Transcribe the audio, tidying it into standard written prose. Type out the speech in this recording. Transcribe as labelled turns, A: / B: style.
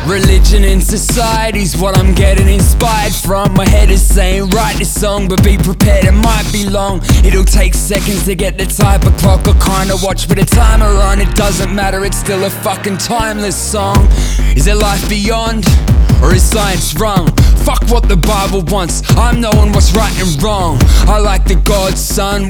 A: Religion in society's what I'm getting inspired from. My head is saying write this song, but be prepared, it might be long. It'll take seconds to get the type of clock or kinda watch, but a timer on, it doesn't matter, it's still a fucking timeless song. Is there life beyond, or is science wrong? Fuck what the Bible wants, I'm knowing what's right and wrong. I like the God's son